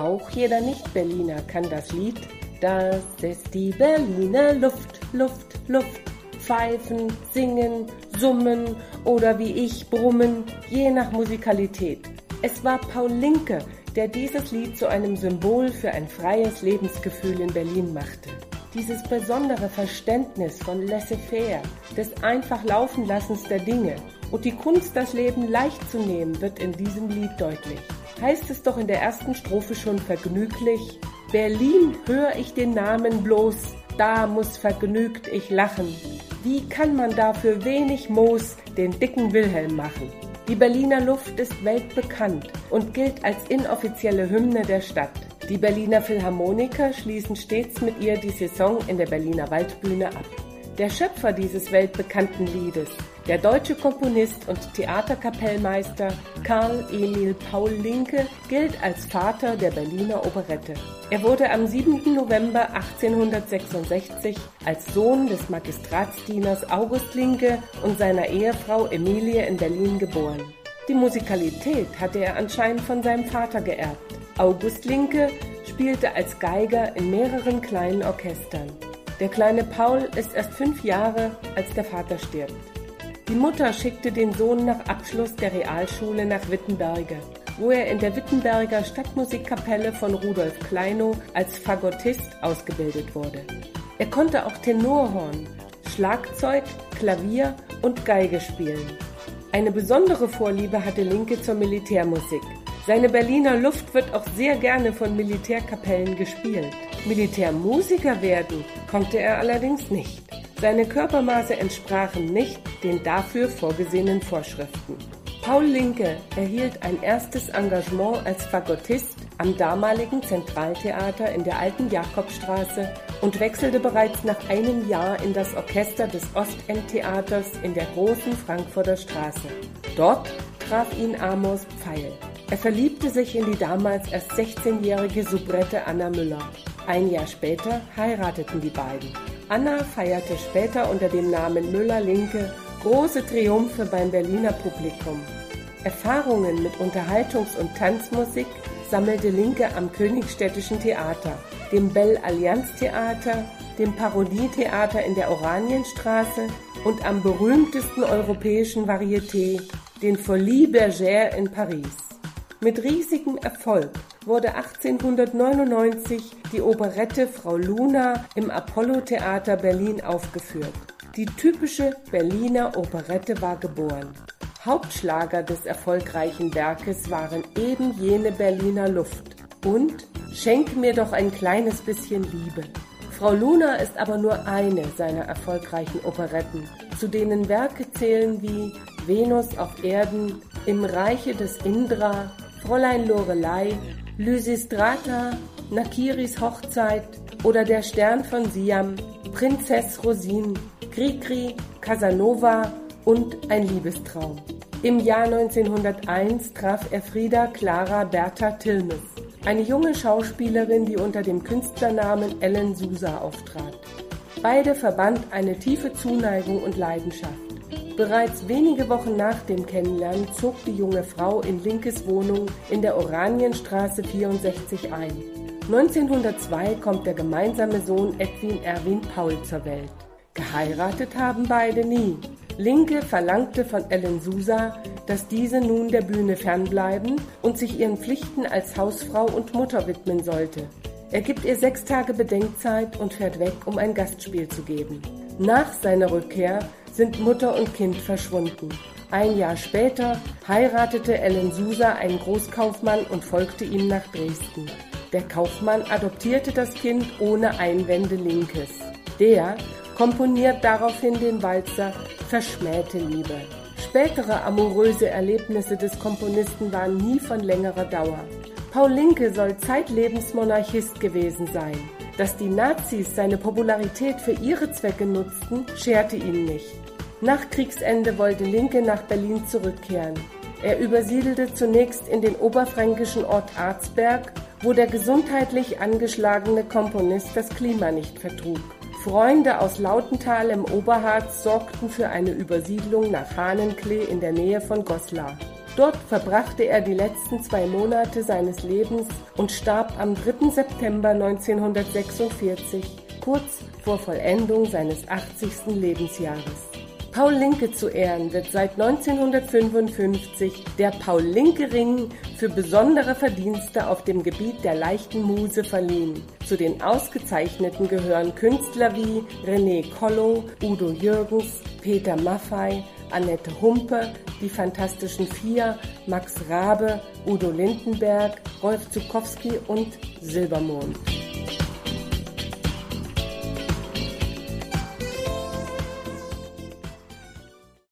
Auch jeder Nicht-Berliner kann das Lied Das ist die Berliner Luft, Luft, Luft. Pfeifen, singen, summen oder wie ich brummen, je nach Musikalität. Es war Paul Linke, der dieses Lied zu einem Symbol für ein freies Lebensgefühl in Berlin machte. Dieses besondere Verständnis von Laissez-faire, des einfach Laufenlassens der Dinge und die Kunst, das Leben leicht zu nehmen, wird in diesem Lied deutlich. Heißt es doch in der ersten Strophe schon vergnüglich: Berlin, hör ich den Namen bloß, da muss vergnügt ich lachen. Wie kann man dafür wenig Moos den dicken Wilhelm machen? Die Berliner Luft ist weltbekannt und gilt als inoffizielle Hymne der Stadt. Die Berliner Philharmoniker schließen stets mit ihr die Saison in der Berliner Waldbühne ab. Der Schöpfer dieses weltbekannten Liedes, der deutsche Komponist und Theaterkapellmeister Karl Emil Paul Linke, gilt als Vater der Berliner Operette. Er wurde am 7. November 1866 als Sohn des Magistratsdieners August Linke und seiner Ehefrau Emilie in Berlin geboren. Die Musikalität hatte er anscheinend von seinem Vater geerbt. August Linke spielte als Geiger in mehreren kleinen Orchestern. Der kleine Paul ist erst 5 Jahre, als der Vater stirbt. Die Mutter schickte den Sohn nach Abschluss der Realschule nach Wittenberge, wo er in der Wittenberger Stadtmusikkapelle von Rudolf Kleinow als Fagottist ausgebildet wurde. Er konnte auch Tenorhorn, Schlagzeug, Klavier und Geige spielen. Eine besondere Vorliebe hatte Linke zur Militärmusik. Seine Berliner Luft wird auch sehr gerne von Militärkapellen gespielt. Militärmusiker werden konnte er allerdings nicht. Seine Körpermaße entsprachen nicht den dafür vorgesehenen Vorschriften. Paul Linke erhielt ein erstes Engagement als Fagottist am damaligen Zentraltheater in der alten Jakobstraße und wechselte bereits nach einem Jahr in das Orchester des Ostendtheaters in der großen Frankfurter Straße. Dort traf ihn Amos Pfeil. Er verliebte sich in die damals erst 16-jährige Soubrette Anna Müller. Ein Jahr später heirateten die beiden. Anna feierte später unter dem Namen Müller-Linke große Triumphe beim Berliner Publikum. Erfahrungen mit Unterhaltungs- und Tanzmusik sammelte Linke am Königstädtischen Theater, dem Belle Allianz Theater, dem Parodietheater in der Oranienstraße und am berühmtesten europäischen Varieté, den Folies Bergère in Paris. Mit riesigem Erfolg wurde 1899 die Operette Frau Luna im Apollo-Theater Berlin aufgeführt. Die typische Berliner Operette war geboren. Hauptschlager des erfolgreichen Werkes waren eben jene Berliner Luft und Schenk mir doch ein kleines bisschen Liebe. Frau Luna ist aber nur eine seiner erfolgreichen Operetten, zu denen Werke zählen wie Venus auf Erden, Im Reiche des Indra, Fräulein Lorelei, Lysistrata, Nakiris Hochzeit oder Der Stern von Siam, Prinzess Rosine, Cricri, Casanova und Ein Liebestraum. Im Jahr 1901 traf er Frieda Clara Bertha Tilmes, eine junge Schauspielerin, die unter dem Künstlernamen Ellen Sousa auftrat. Beide verband eine tiefe Zuneigung und Leidenschaft. Bereits wenige Wochen nach dem Kennenlernen zog die junge Frau in Linkes Wohnung in der Oranienstraße 64 ein. 1902 kommt der gemeinsame Sohn Edwin Erwin Paul zur Welt. Geheiratet haben beide nie. Linke verlangte von Ellen Sousa, dass diese nun der Bühne fernbleiben und sich ihren Pflichten als Hausfrau und Mutter widmen sollte. Er gibt ihr 6 Tage Bedenkzeit und fährt weg, um ein Gastspiel zu geben. Nach seiner Rückkehr sind Mutter und Kind verschwunden. Ein Jahr später heiratete Ellen Sousa einen Großkaufmann und folgte ihm nach Dresden. Der Kaufmann adoptierte das Kind ohne Einwände Linkes. Der komponiert daraufhin den Walzer Verschmähte Liebe. Spätere amoröse Erlebnisse des Komponisten waren nie von längerer Dauer. Paul Linke soll zeitlebens Monarchist gewesen sein. Dass die Nazis seine Popularität für ihre Zwecke nutzten, scherte ihn nicht. Nach Kriegsende wollte Linke nach Berlin zurückkehren. Er übersiedelte zunächst in den oberfränkischen Ort Arzberg, wo der gesundheitlich angeschlagene Komponist das Klima nicht vertrug. Freunde aus Lautental im Oberharz sorgten für eine Übersiedlung nach Hahnenklee in der Nähe von Goslar. Dort verbrachte er die letzten 2 Monate seines Lebens und starb am 3. September 1946, kurz vor Vollendung seines 80. Lebensjahres. Paul Linke zu Ehren wird seit 1955 der Paul-Linke-Ring für besondere Verdienste auf dem Gebiet der leichten Muse verliehen. Zu den Ausgezeichneten gehören Künstler wie René Kollow, Udo Jürgens, Peter Maffay, Annette Humpe, die Fantastischen Vier, Max Rabe, Udo Lindenberg, Rolf Zuckowski und Silbermond.